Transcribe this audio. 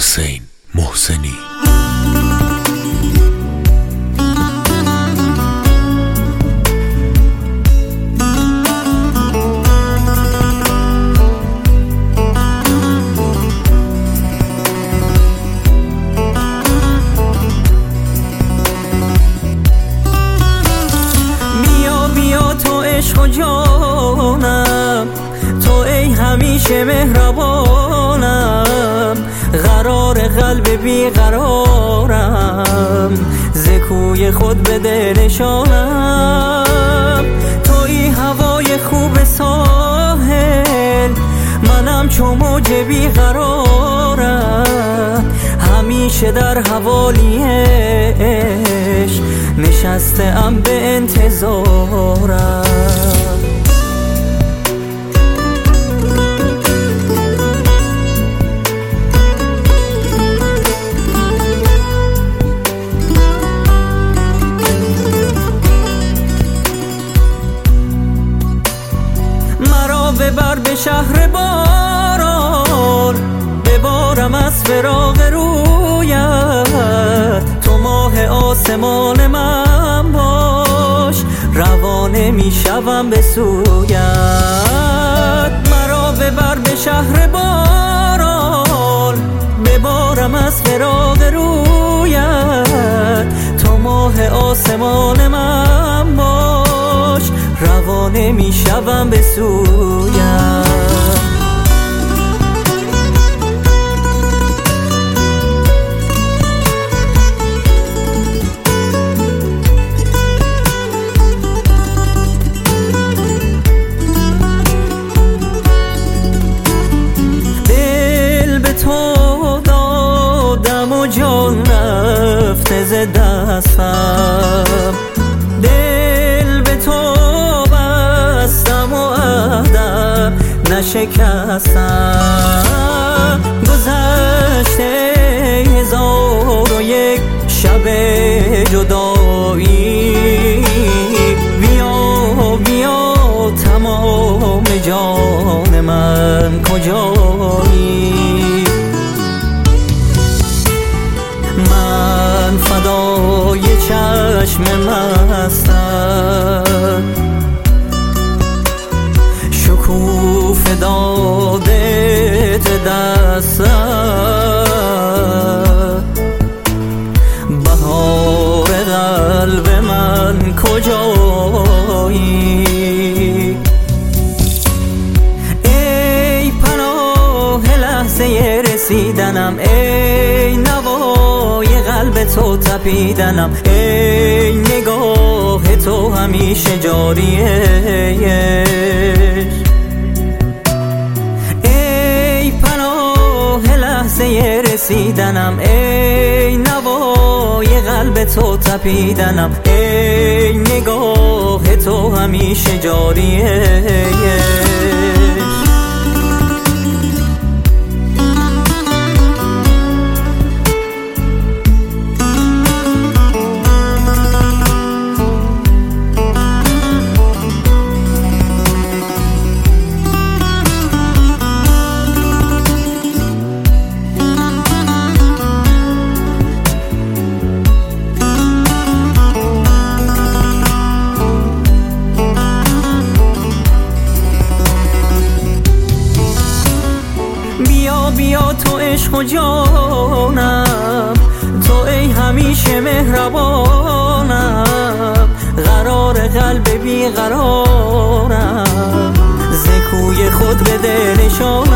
حسین محسنی. عشق و جانم، تو ای همیشه مهربانم، قرار قلب بیقرارم، ز کوی خود بده نشانم. توی هوای خوب ساحل، منم چو موج بیقرارم، همیشه در حوالی عشق نشسته ام به انتظارم. مرا ببر به شهر باران، ببارم از فراق رویت، تو ماه آسمان من باش، روانه می شوم به سویت. مرا ببر به شهر باران، ببارم از فراق رویت، تو ماه آسمان من باش، روانه می شوم به سویت. تو دادم و جان رفته ز دستم، دل به تو بستم و عهدم نشکستم. گذشته 1001 شب جدایی، بیا بیا تمام جان من کجایی؟ من فدای چشم مستم، شکوفه داده دستم، بهار قلب من کجایی؟ ای پناه لحظه رسیدنم، ای نوای قلب تو تپیدنم، ای نگاه تو همیشه جاریه، ای پناه لحظه رسیدنم، ای نوای قلب تو تپیدنم، ای نگاه تو همیشه جاریه. بیا تو عشق و جانم، تو ای همیشه مهربانم، قرار قلب بیقرارم، ز کوی خود بده نشانم.